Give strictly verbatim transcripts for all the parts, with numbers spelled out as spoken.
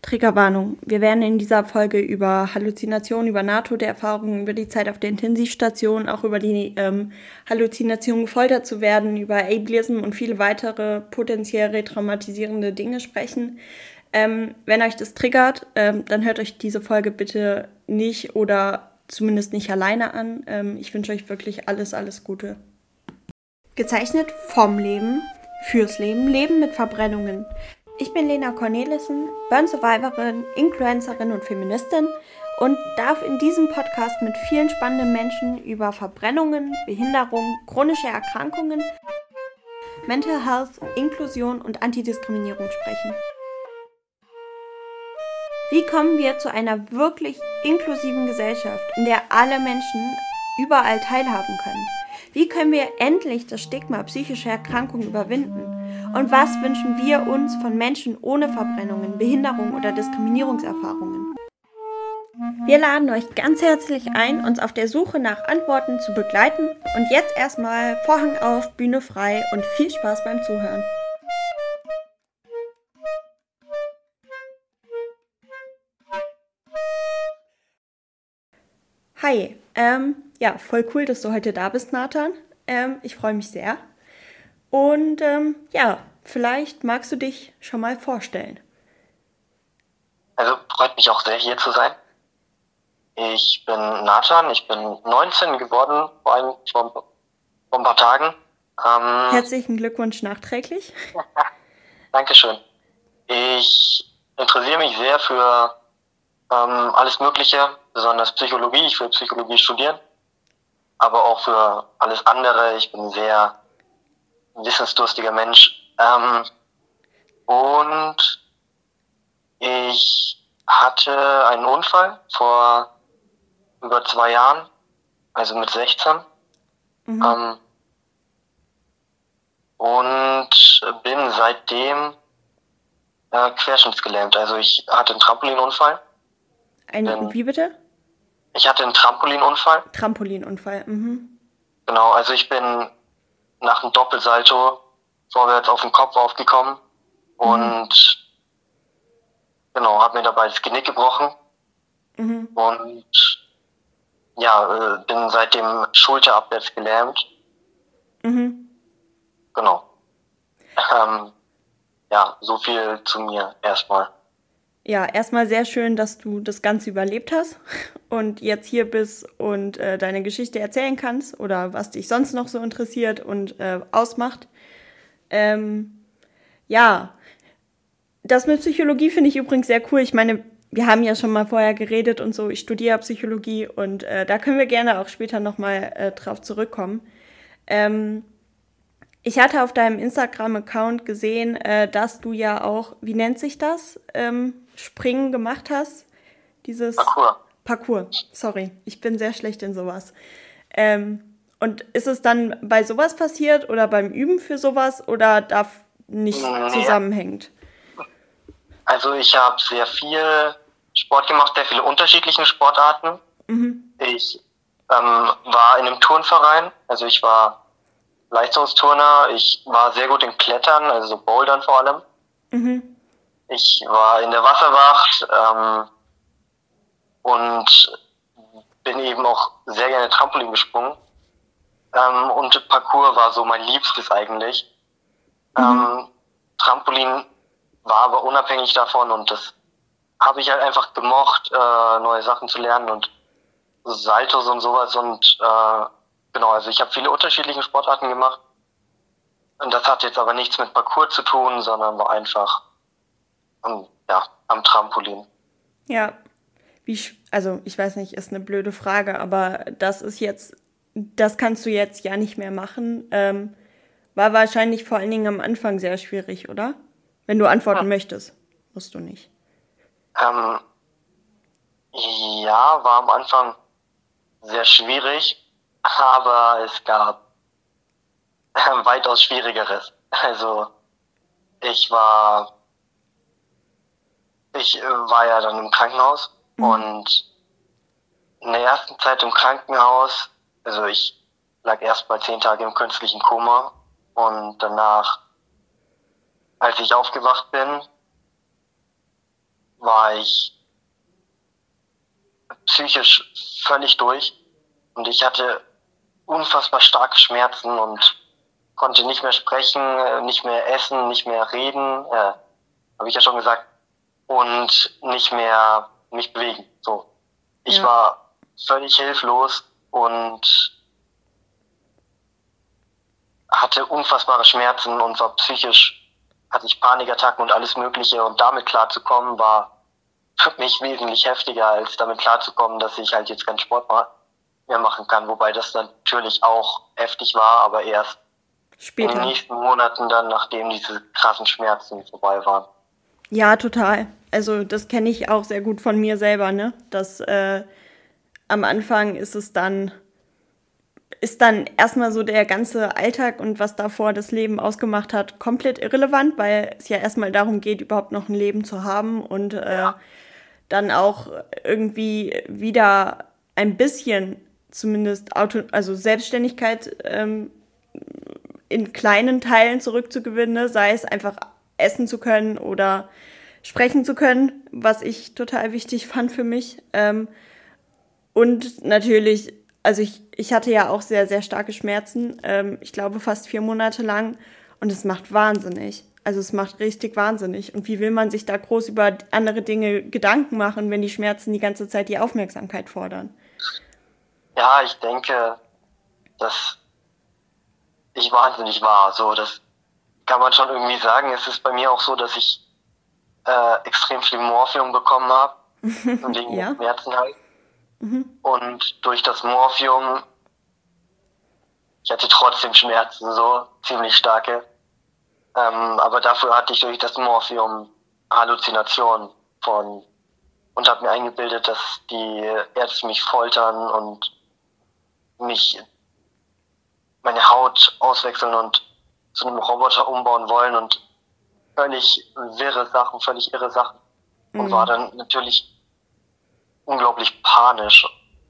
Triggerwarnung. Wir werden in dieser Folge über Halluzinationen, über Nahtoderfahrungen, über die Zeit auf der Intensivstation, auch über die ähm, Halluzination, gefoltert zu werden, über Ableism und viele weitere potenziell retraumatisierende Dinge sprechen. Ähm, wenn euch das triggert, ähm, dann hört euch diese Folge bitte nicht oder zumindest nicht alleine an. Ähm, ich wünsche euch wirklich alles, alles Gute. Gezeichnet vom Leben, fürs Leben, Leben mit Verbrennungen. Ich bin Lena Cornelissen, Burn-Survivorin, Influencerin und Feministin und darf in diesem Podcast mit vielen spannenden Menschen über Verbrennungen, Behinderung, chronische Erkrankungen, Mental Health, Inklusion und Antidiskriminierung sprechen. Wie kommen wir zu einer wirklich inklusiven Gesellschaft, in der alle Menschen überall teilhaben können? Wie können wir endlich das Stigma psychischer Erkrankungen überwinden? Und was wünschen wir uns von Menschen ohne Verbrennungen, Behinderung oder Diskriminierungserfahrungen? Wir laden euch ganz herzlich ein, uns auf der Suche nach Antworten zu begleiten. Und jetzt erstmal Vorhang auf, Bühne frei und viel Spaß beim Zuhören. Hi, ähm, ja, voll cool, dass du heute da bist, Nathan. Ähm, ich freue mich sehr. Und ähm, ja, vielleicht magst du dich schon mal vorstellen. Also freut mich auch sehr, hier zu sein. Ich bin Nathan, ich bin neunzehn geworden, vor allem vor, vor ein paar Tagen. Ähm, Herzlichen Glückwunsch nachträglich. Dankeschön. Ich interessiere mich sehr für ähm, alles Mögliche, besonders Psychologie. Ich will Psychologie studieren, aber auch für alles andere. Ich bin ein sehr wissensdurstiger Mensch. Ähm, und ich hatte einen Unfall vor über zwei Jahren, also mit sechzehn. Mhm. Ähm, und bin seitdem äh, querschnittsgelähmt. Also ich hatte einen Trampolinunfall. Ein, bin, wie bitte? Ich hatte einen Trampolinunfall. Trampolinunfall, mhm. Genau, also ich bin nach einem Doppelsalto vorwärts auf den Kopf aufgekommen und mhm. genau, habe mir dabei das Genick gebrochen. Mhm. Und ja, bin seitdem schulterabwärts gelähmt. Mhm. Genau. Ähm, ja, so viel zu mir erstmal. Ja, erstmal sehr schön, dass du das Ganze überlebt hast und jetzt hier bist und äh, deine Geschichte erzählen kannst oder was dich sonst noch so interessiert und äh, ausmacht. Ähm, ja, das mit Psychologie finde ich übrigens sehr cool. Ich meine, wir haben ja schon mal vorher geredet und so. Ich studiere Psychologie und äh, da können wir gerne auch später nochmal äh, drauf zurückkommen. Ähm, ich hatte auf deinem Instagram-Account gesehen, äh, dass du ja auch, wie nennt sich das, ähm, Springen gemacht hast. Dieses Parkour. Parkour, sorry, ich bin sehr schlecht in sowas. Ähm, und ist es dann bei sowas passiert oder beim Üben für sowas oder da nicht nee. zusammenhängt? Also ich habe sehr viel Sport gemacht, sehr viele unterschiedliche Sportarten. Mhm. Ich ähm, war in einem Turnverein, also ich war Leistungsturner, ich war sehr gut im Klettern, also Bouldern vor allem. Mhm. Ich war in der Wasserwacht ähm, und bin eben auch sehr gerne Trampolin gesprungen. Ähm, und Parkour war so mein Liebstes eigentlich. Mhm. Ähm, Trampolin war aber unabhängig davon und das habe ich halt einfach gemocht, äh, neue Sachen zu lernen und Saltos und sowas und äh, genau, also ich habe viele unterschiedliche Sportarten gemacht und das hat jetzt aber nichts mit Parkour zu tun, sondern war einfach um, ja, am Trampolin. Ja, wie, also ich weiß nicht, ist eine blöde Frage, aber das ist jetzt, das kannst du jetzt ja nicht mehr machen. Ähm, war wahrscheinlich vor allen Dingen am Anfang sehr schwierig, oder? Wenn du antworten hm. möchtest, musst du nicht. Ähm, ja, war am Anfang sehr schwierig, aber es gab äh, weitaus Schwierigeres. Also ich war ich äh, war ja dann im Krankenhaus mhm. und in der ersten Zeit im Krankenhaus, also ich lag erst mal zehn Tage im künstlichen Koma und danach, als ich aufgewacht bin, war ich psychisch völlig durch und ich hatte unfassbar starke Schmerzen und konnte nicht mehr sprechen, nicht mehr essen, nicht mehr reden, äh, habe ich ja schon gesagt, und nicht mehr mich bewegen. So, ich ja. war völlig hilflos und hatte unfassbare Schmerzen und war psychisch, hatte ich Panikattacken und alles Mögliche, und damit klarzukommen war für mich wesentlich heftiger, als damit klarzukommen, dass ich halt jetzt keinen Sport mehr machen kann, wobei das natürlich auch heftig war, aber erst später, in den nächsten Monaten dann, nachdem diese krassen Schmerzen vorbei waren. Ja, total. Also das kenne ich auch sehr gut von mir selber, ne? Dass äh, am Anfang ist es dann, ist dann erstmal so der ganze Alltag und was davor das Leben ausgemacht hat, komplett irrelevant, weil es ja erstmal darum geht, überhaupt noch ein Leben zu haben und äh, ja. dann auch irgendwie wieder ein bisschen zumindest Auto, also Selbstständigkeit ähm, in kleinen Teilen zurückzugewinnen, ne? Sei es einfach essen zu können oder sprechen zu können, was ich total wichtig fand für mich. Ähm, und natürlich, also ich, ich hatte ja auch sehr, sehr starke Schmerzen, ähm, ich glaube fast vier Monate lang, und es macht wahnsinnig. Also es macht richtig wahnsinnig. Und wie will man sich da groß über andere Dinge Gedanken machen, wenn die Schmerzen die ganze Zeit die Aufmerksamkeit fordern? Ja, ich denke, dass ich wahnsinnig war. So, das kann man schon irgendwie sagen. Es ist bei mir auch so, dass ich äh, extrem viel Morphium bekommen habe. Wegen ja. den Schmerzen halt. Mhm. Und durch das Morphium, ich hatte trotzdem Schmerzen, so ziemlich starke. Ähm, aber dafür hatte ich durch das Morphium Halluzinationen von und habe mir eingebildet, dass die Ärzte mich foltern und mich meine Haut auswechseln und zu einem Roboter umbauen wollen und völlig wirre Sachen, völlig irre Sachen. Mhm. Und war dann natürlich unglaublich panisch.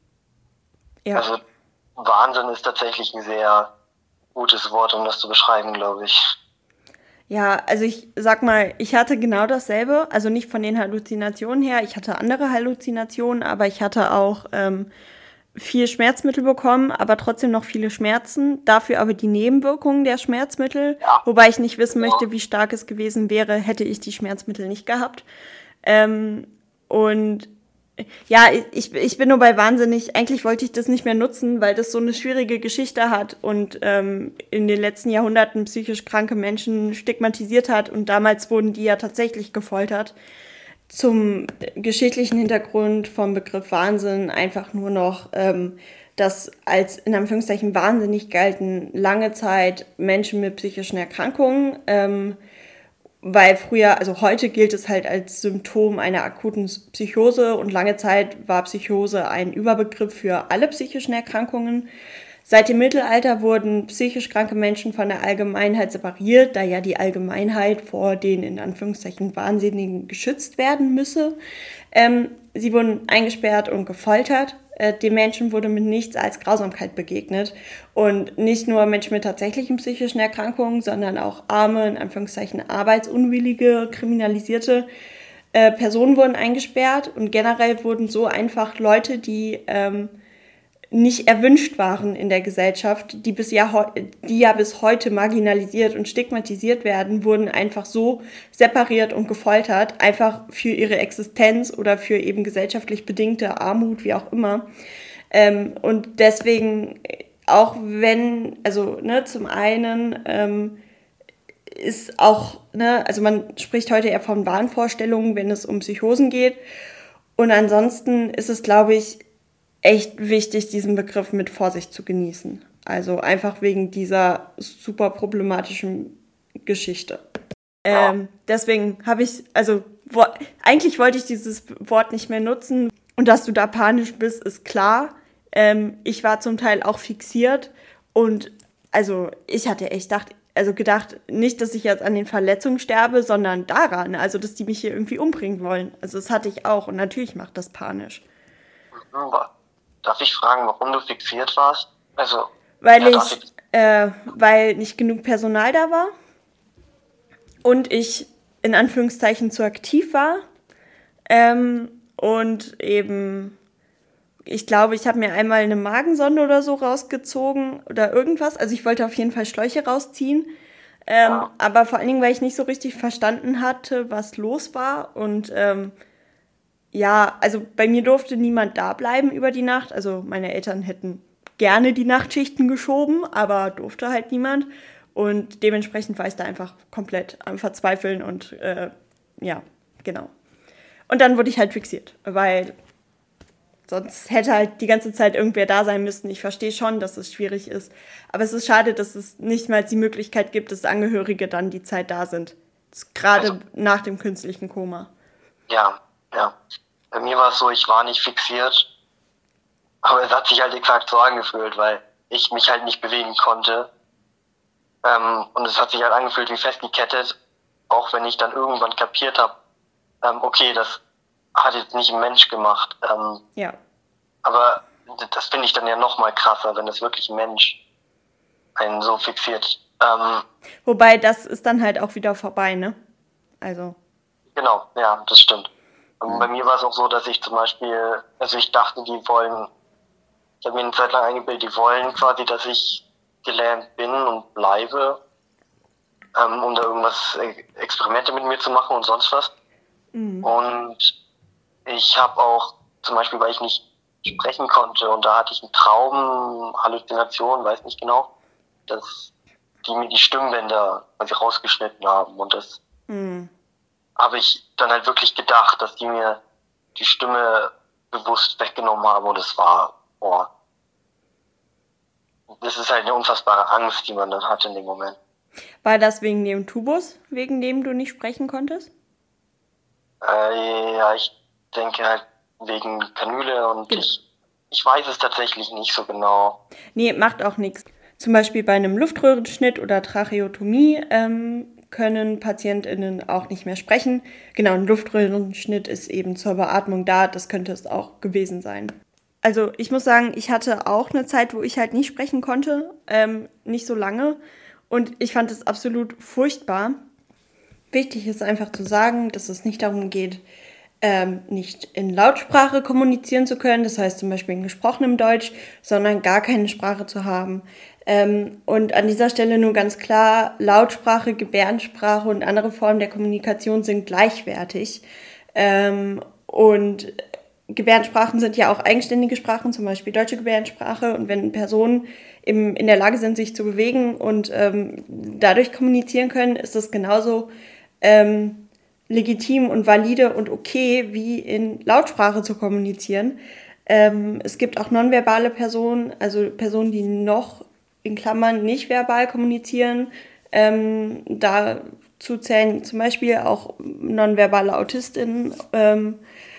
Ja. Also Wahnsinn ist tatsächlich ein sehr gutes Wort, um das zu beschreiben, glaube ich. Ja, also ich sag mal, ich hatte genau dasselbe, also nicht von den Halluzinationen her, ich hatte andere Halluzinationen, aber ich hatte auch ähm, viel Schmerzmittel bekommen, aber trotzdem noch viele Schmerzen, dafür aber die Nebenwirkungen der Schmerzmittel, ja. Wobei ich nicht wissen ja. möchte, wie stark es gewesen wäre, hätte ich die Schmerzmittel nicht gehabt. Ähm, und ja, ich, ich bin nur bei wahnsinnig, eigentlich wollte ich das nicht mehr nutzen, weil das so eine schwierige Geschichte hat und ähm, in den letzten Jahrhunderten psychisch kranke Menschen stigmatisiert hat, und damals wurden die ja tatsächlich gefoltert. Zum geschichtlichen Hintergrund vom Begriff Wahnsinn einfach nur noch, ähm, dass als in Anführungszeichen wahnsinnig galten lange Zeit Menschen mit psychischen Erkrankungen, ähm, weil früher, also heute gilt es halt als Symptom einer akuten Psychose, und lange Zeit war Psychose ein Überbegriff für alle psychischen Erkrankungen. Seit dem Mittelalter wurden psychisch kranke Menschen von der Allgemeinheit separiert, da ja die Allgemeinheit vor den in Anführungszeichen Wahnsinnigen geschützt werden müsse. Ähm, sie wurden eingesperrt und gefoltert. Äh, den Menschen wurde mit nichts als Grausamkeit begegnet. Und nicht nur Menschen mit tatsächlichen psychischen Erkrankungen, sondern auch arme, in Anführungszeichen arbeitsunwillige, kriminalisierte äh, Personen wurden eingesperrt. Und generell wurden so einfach Leute, die ähm, nicht erwünscht waren in der Gesellschaft, die, bis ja, die ja bis heute marginalisiert und stigmatisiert werden, wurden einfach so separiert und gefoltert, einfach für ihre Existenz oder für eben gesellschaftlich bedingte Armut, wie auch immer. Ähm, und deswegen, auch wenn, also ne, zum einen ähm, ist auch, ne, also man spricht heute eher von Wahnvorstellungen, wenn es um Psychosen geht. Und ansonsten ist es, glaube ich, echt wichtig, diesen Begriff mit Vorsicht zu genießen. Also einfach wegen dieser super problematischen Geschichte. Ja. Ähm, deswegen habe ich, also wo, eigentlich wollte ich dieses Wort nicht mehr nutzen. Und dass du da panisch bist, ist klar. Ähm, ich war zum Teil auch fixiert. Und also ich hatte echt gedacht, also gedacht, nicht, dass ich jetzt an den Verletzungen sterbe, sondern daran, also dass die mich hier irgendwie umbringen wollen. Also das hatte ich auch, und natürlich macht das panisch. Darf ich fragen, warum du fixiert warst? Also, weil ja, ich, ich äh, weil nicht genug Personal da war und ich in Anführungszeichen zu aktiv war. Ähm, und eben, ich glaube, ich habe mir einmal eine Magensonde oder so rausgezogen oder irgendwas. Also ich wollte auf jeden Fall Schläuche rausziehen. Ähm, Ja. aber vor allen Dingen, weil ich nicht so richtig verstanden hatte, was los war. Und ähm, ja, also bei mir durfte niemand da bleiben über die Nacht. Also meine Eltern hätten gerne die Nachtschichten geschoben, aber durfte halt niemand. Und dementsprechend war ich da einfach komplett am Verzweifeln und äh, ja, genau. Und dann wurde ich halt fixiert, weil sonst hätte halt die ganze Zeit irgendwer da sein müssen. Ich verstehe schon, dass es schwierig ist. Aber es ist schade, dass es nicht mal die Möglichkeit gibt, dass Angehörige dann die Zeit da sind. Gerade Also, nach dem künstlichen Koma. ja, ja. Bei mir war es so, ich war nicht fixiert, aber es hat sich halt exakt so angefühlt, weil ich mich halt nicht bewegen konnte. Ähm, und es hat sich halt angefühlt wie festgekettet, auch wenn ich dann irgendwann kapiert habe, ähm, okay, das hat jetzt nicht ein Mensch gemacht. Ähm, Ja. aber das finde ich dann ja noch mal krasser, wenn das wirklich ein Mensch einen so fixiert. Ähm, Wobei, das ist dann halt auch wieder vorbei, ne? Also. genau, ja, das stimmt. Und Ja. bei mir war es auch so, dass ich zum Beispiel, also ich dachte, die wollen, ich habe mir eine Zeit lang eingebildet, die wollen quasi, dass ich gelähmt bin und bleibe, ähm, um da irgendwas, äh, Experimente mit mir zu machen und sonst was. Mhm. Und ich habe auch, zum Beispiel, weil ich nicht sprechen konnte und da hatte ich einen Traum, Halluzination, weiß nicht genau, dass die mir die Stimmbänder quasi rausgeschnitten haben. Und das Mhm. habe ich dann halt wirklich gedacht, dass die mir die Stimme bewusst weggenommen haben und es war, boah, das ist halt eine unfassbare Angst, die man dann hat in dem Moment. War das wegen dem Tubus, wegen dem du nicht sprechen konntest? Äh, ja, ich denke halt wegen Kanüle und Genau. ich, ich weiß es tatsächlich nicht so genau. Nee, macht auch nichts. Zum Beispiel bei einem Luftröhrenschnitt oder Tracheotomie ähm, können PatientInnen auch nicht mehr sprechen. Genau, ein Luftröhrenschnitt ist eben zur Beatmung da, das könnte es auch gewesen sein. Also ich muss sagen, ich hatte auch eine Zeit, wo ich halt nicht sprechen konnte, ähm, nicht so lange. Und ich fand es absolut furchtbar. Wichtig ist einfach zu sagen, dass es nicht darum geht, ähm, nicht in Lautsprache kommunizieren zu können, das heißt zum Beispiel in gesprochenem Deutsch, sondern gar keine Sprache zu haben. Ähm, und an dieser Stelle nur ganz klar, Lautsprache, Gebärdensprache und andere Formen der Kommunikation sind gleichwertig. Ähm, und Gebärdensprachen sind ja auch eigenständige Sprachen, zum Beispiel deutsche Gebärdensprache. Und wenn Personen im, in der Lage sind, sich zu bewegen und ähm, dadurch kommunizieren können, ist das genauso ähm, legitim und valide und okay, wie in Lautsprache zu kommunizieren. Ähm, es gibt auch nonverbale Personen, also Personen, die noch in Klammern nicht verbal kommunizieren. Ähm, dazu zählen zum Beispiel auch nonverbale AutistInnen ähm,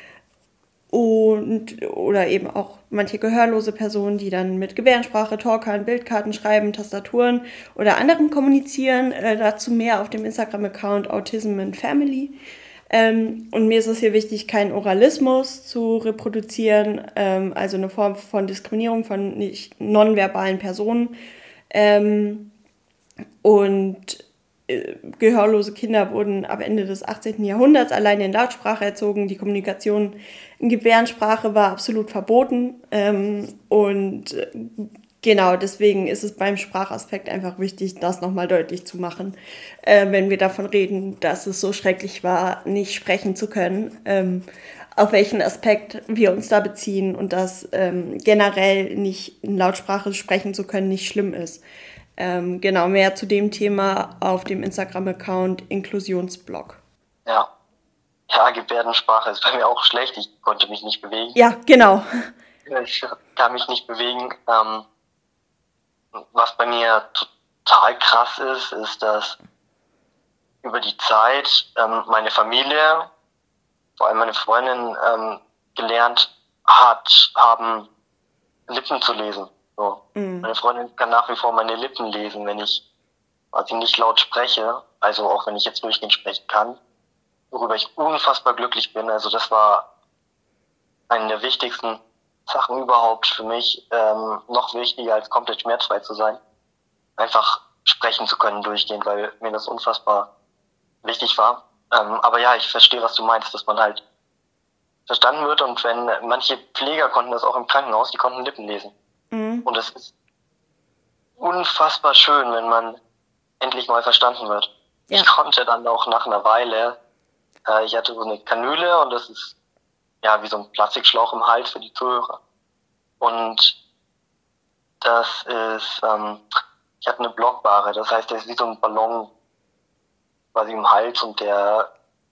und oder eben auch manche gehörlose Personen, die dann mit Gebärdensprache, Talkern, Bildkarten schreiben, Tastaturen oder anderem kommunizieren. Äh, dazu mehr auf dem Instagram-Account Autism and Family. Ähm, und mir ist es hier wichtig, keinen Oralismus zu reproduzieren, ähm, also eine Form von Diskriminierung von nicht nonverbalen Personen. Ähm, und äh, gehörlose Kinder wurden ab Ende des achtzehnten. Jahrhunderts allein in Lautsprache erzogen. Die Kommunikation in Gebärdensprache war absolut verboten. Ähm, und äh, genau deswegen ist es beim Sprachaspekt einfach wichtig, das nochmal deutlich zu machen, äh, wenn wir davon reden, dass es so schrecklich war, nicht sprechen zu können. Ähm, auf welchen Aspekt wir uns da beziehen und dass ähm, generell nicht in Lautsprache sprechen zu können nicht schlimm ist. Ähm, genau, mehr zu dem Thema auf dem Instagram-Account Inklusionsblog. Ja. Ja, Gebärdensprache ist bei mir auch schlecht. Ich konnte mich nicht bewegen. Ja, genau. Ich kann mich nicht bewegen. Ähm, was bei mir total krass ist, ist, dass über die Zeit ähm, meine Familie, vor allem meine Freundin, ähm, gelernt hat, haben Lippen zu lesen. So. Mm. Meine Freundin kann nach wie vor meine Lippen lesen, wenn ich quasi nicht laut spreche, also auch wenn ich jetzt durchgehend sprechen kann, worüber ich unfassbar glücklich bin. Also das war eine der wichtigsten Sachen überhaupt für mich, ähm, noch wichtiger als komplett schmerzfrei zu sein. Einfach sprechen zu können durchgehend, weil mir das unfassbar wichtig war. Ähm, aber ja, ich verstehe, was du meinst, dass man halt verstanden wird. Und wenn manche Pfleger konnten das auch im Krankenhaus, die konnten Lippen lesen. Mhm. Und es ist unfassbar schön, wenn man endlich mal verstanden wird. Ja. Ich konnte dann auch nach einer Weile, äh, ich hatte so eine Kanüle und das ist ja wie so ein Plastikschlauch im Hals für die Zuhörer. Und das ist, ähm, ich hatte eine Blockbare, das heißt, der ist wie so ein Ballon quasi im Hals und der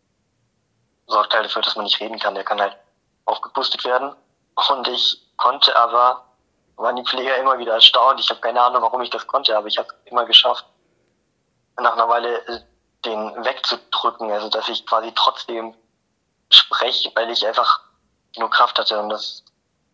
sorgt halt dafür, dass man nicht reden kann. Der kann halt aufgepustet werden. Und ich konnte aber, waren die Pfleger immer wieder erstaunt. Ich habe keine Ahnung, warum ich das konnte, aber ich habe es immer geschafft, nach einer Weile den wegzudrücken. Also, dass ich quasi trotzdem spreche, weil ich einfach nur Kraft hatte. Und das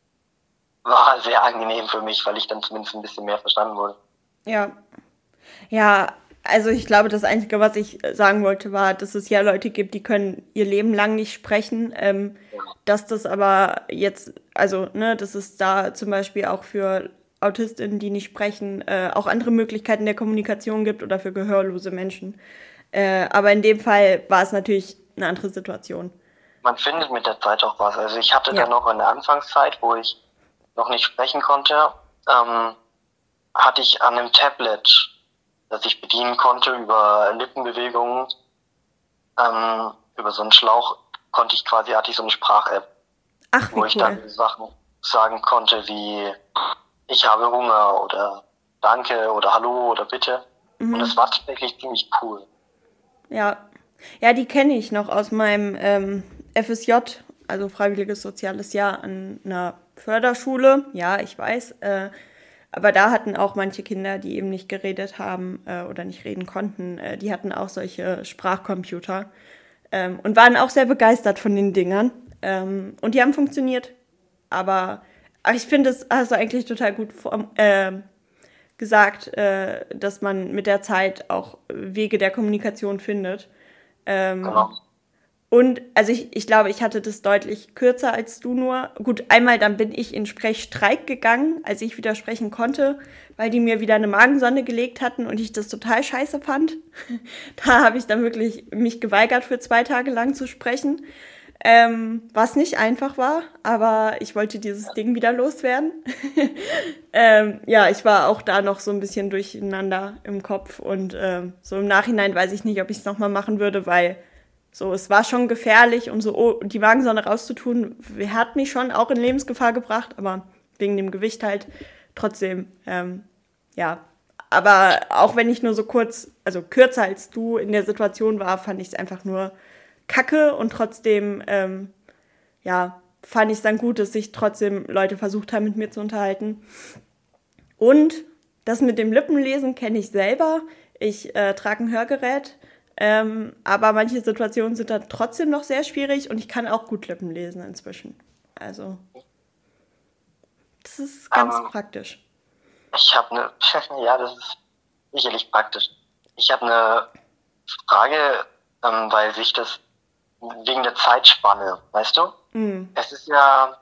war sehr angenehm für mich, weil ich dann zumindest ein bisschen mehr verstanden wurde. Ja. Ja, also ich glaube, das Einzige, was ich sagen wollte, war, dass es ja Leute gibt, die können ihr Leben lang nicht sprechen. Ähm, dass das aber jetzt, also, ne, dass es da zum Beispiel auch für AutistInnen, die nicht sprechen, äh, auch andere Möglichkeiten der Kommunikation gibt oder für gehörlose Menschen. Äh, aber in dem Fall war es natürlich eine andere Situation. Man findet mit der Zeit auch was. Also ich hatte Ja. dann noch in der Anfangszeit, wo ich noch nicht sprechen konnte, ähm, hatte ich an einem Tablet, das ich bedienen konnte über Lippenbewegungen, ähm, über so einen Schlauch, konnte ich quasi, hatte ich so eine Sprach-App, Ach, wie wo ich dann cool. Sachen sagen konnte wie ich habe Hunger oder danke oder hallo oder bitte. Und das war tatsächlich ziemlich cool. Ja, ja, die kenne ich noch aus meinem ähm, F S J, also Freiwilliges Soziales Jahr an einer Förderschule. Ja, ich weiß. Äh, aber da hatten auch manche Kinder, die eben nicht geredet haben äh, oder nicht reden konnten, äh, die hatten auch solche Sprachcomputer ähm, und waren auch sehr begeistert von den Dingern. Ähm, und die haben funktioniert. Aber, aber ich finde, das hast du eigentlich total gut form- äh, gesagt, äh, dass man mit der Zeit auch Wege der Kommunikation findet. Ähm, Genau. Und also ich, ich glaube, ich hatte das deutlich kürzer als du nur. Gut, einmal dann bin ich in Sprechstreik gegangen, als ich wieder sprechen konnte, weil die mir wieder eine Magensonde gelegt hatten und ich das total scheiße fand. Da habe ich dann wirklich mich geweigert, für zwei Tage lang zu sprechen. Ähm, was nicht einfach war, aber ich wollte dieses Ding wieder loswerden. ähm, ja, ich war auch da noch so ein bisschen durcheinander im Kopf und ähm, so im Nachhinein weiß ich nicht, ob ich es nochmal machen würde, weil so, es war schon gefährlich und so oh, die Magensonde rauszutun, hat mich schon auch in Lebensgefahr gebracht, aber wegen dem Gewicht halt trotzdem, ähm, ja. Aber auch wenn ich nur so kurz, also kürzer als du in der Situation war, fand ich es einfach nur kacke und trotzdem, ähm, ja, fand ich es dann gut, dass sich trotzdem Leute versucht haben, mit mir zu unterhalten. Und das mit dem Lippenlesen kenne ich selber. Ich äh, trage ein Hörgerät. Ähm, aber manche Situationen sind dann trotzdem noch sehr schwierig und ich kann auch gut Lippen lesen inzwischen. Also, das ist ganz Ähm, praktisch. Ich habe eine, ja, das ist sicherlich praktisch. Ich habe eine Frage, ähm, weil sich das wegen der Zeitspanne, weißt du? Mm. Es ist ja,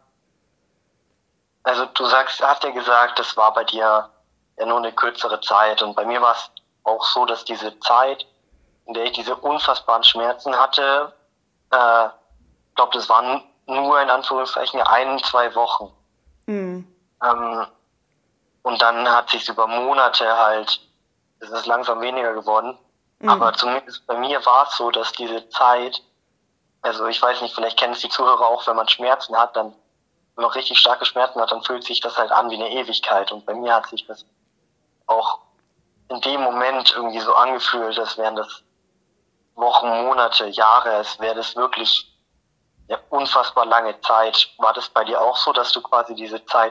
also du sagst, hast ja gesagt, das war bei dir ja nur eine kürzere Zeit und bei mir war es auch so, dass diese Zeit, in der ich diese unfassbaren Schmerzen hatte, äh, ich glaube, das waren nur in Anführungszeichen ein, zwei Wochen. Mm. Ähm, und dann hat sich über Monate halt, es ist langsam weniger geworden. Mm. Aber zumindest bei mir war es so, dass diese Zeit, also ich weiß nicht, vielleicht kennen es die Zuhörer auch, wenn man Schmerzen hat, dann, wenn man richtig starke Schmerzen hat, dann fühlt sich das halt an wie eine Ewigkeit. Und bei mir hat sich das auch in dem Moment irgendwie so angefühlt, als wären das Wochen, Monate, Jahre, es wäre das wirklich eine unfassbar lange Zeit. War das bei dir auch so, dass du quasi diese Zeit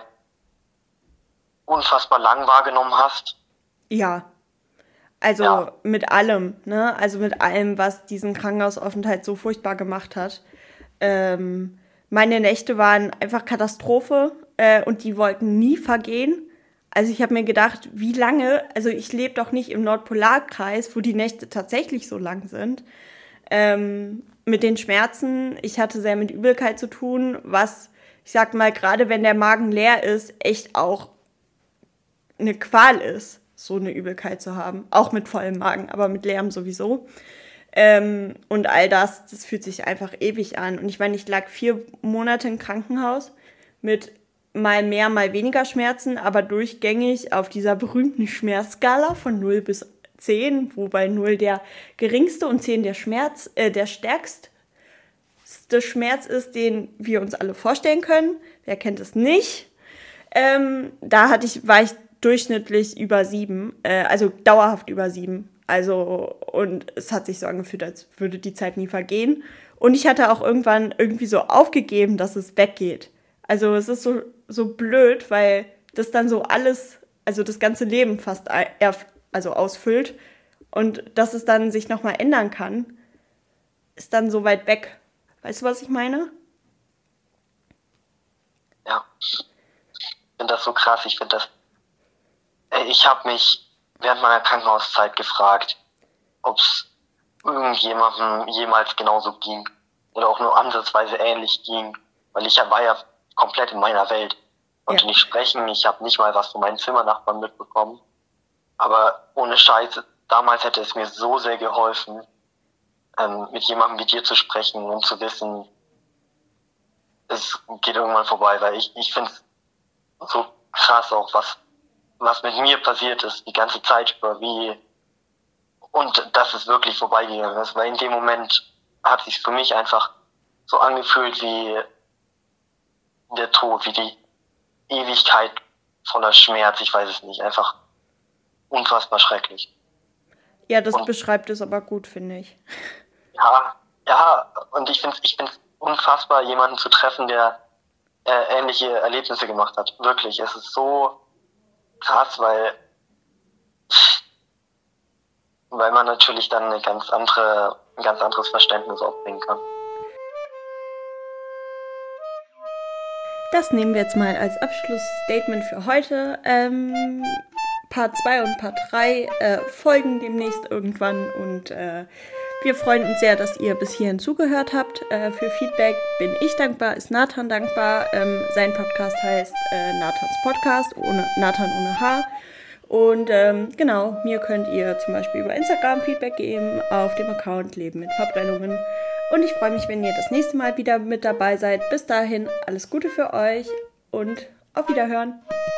unfassbar lang wahrgenommen hast? Ja, also Ja. mit allem, ne? Also mit allem, was diesen Krankenhausaufenthalt so furchtbar gemacht hat. Ähm, meine Nächte waren einfach Katastrophe äh, und die wollten nie vergehen. Also ich habe mir gedacht, wie lange, also ich lebe doch nicht im Nordpolarkreis, wo die Nächte tatsächlich so lang sind. Ähm, mit den Schmerzen, ich hatte sehr mit Übelkeit zu tun, was, ich sag mal, gerade wenn der Magen leer ist, echt auch eine Qual ist, so eine Übelkeit zu haben. Auch mit vollem Magen, aber mit leerem sowieso. Ähm, und all das, das fühlt sich einfach ewig an. Und ich meine, ich lag vier Monate im Krankenhaus mit mal mehr, mal weniger Schmerzen, aber durchgängig auf dieser berühmten Schmerzskala von null bis zehn, wobei null der geringste und zehn der Schmerz, äh, der stärkste Schmerz ist, den wir uns alle vorstellen können. Wer kennt es nicht? Ähm, da hatte ich, war ich durchschnittlich über sieben, äh, also dauerhaft über sieben. Also, und es hat sich so angefühlt, als würde die Zeit nie vergehen. Und ich hatte auch irgendwann irgendwie so aufgegeben, dass es weggeht. Also es ist so, so blöd, weil das dann so alles, also das ganze Leben fast also ausfüllt. Und dass es dann sich nochmal ändern kann, ist dann so weit weg. Weißt du, was ich meine? Ja, ich finde das so krass. Ich finde das, ich habe mich während meiner Krankenhauszeit gefragt, ob es irgendjemandem jemals genauso ging oder auch nur ansatzweise ähnlich ging, weil ich war ja komplett in meiner Welt, konnte ja nicht sprechen, ich habe nicht mal was von meinen Zimmernachbarn mitbekommen, aber ohne Scheiß, damals hätte es mir so sehr geholfen, ähm, mit jemandem wie dir zu sprechen und zu wissen, es geht irgendwann vorbei, weil ich, ich finde es so krass auch, was was mit mir passiert ist, die ganze Zeit über, wie, und dass es wirklich vorbeigegangen ist, weil in dem Moment hat sich für mich einfach so angefühlt wie der Tod, wie die Ewigkeit voller Schmerz, ich weiß es nicht, einfach unfassbar schrecklich. Ja, das und, beschreibt es aber gut, finde ich. Ja, ja, und ich finde es ich find's unfassbar, jemanden zu treffen, der äh, ähnliche Erlebnisse gemacht hat. Wirklich, es ist so krass, weil weil man natürlich dann eine ganz andere, ein ganz anderes Verständnis aufbringen kann. Das nehmen wir jetzt mal als Abschlussstatement für heute. Ähm, Part zwei und Part drei äh, folgen demnächst irgendwann und äh, wir freuen uns sehr, dass ihr bis hierhin zugehört habt. Äh, für Feedback bin ich dankbar, ist Nathan dankbar. Ähm, sein Podcast heißt äh, Nathans Podcast, ohne Nathan ohne H. Und ähm, genau, mir könnt ihr zum Beispiel über Instagram Feedback geben auf dem Account Leben mit Verbrennungen. Und ich freue mich, wenn ihr das nächste Mal wieder mit dabei seid. Bis dahin, alles Gute für euch und auf Wiederhören.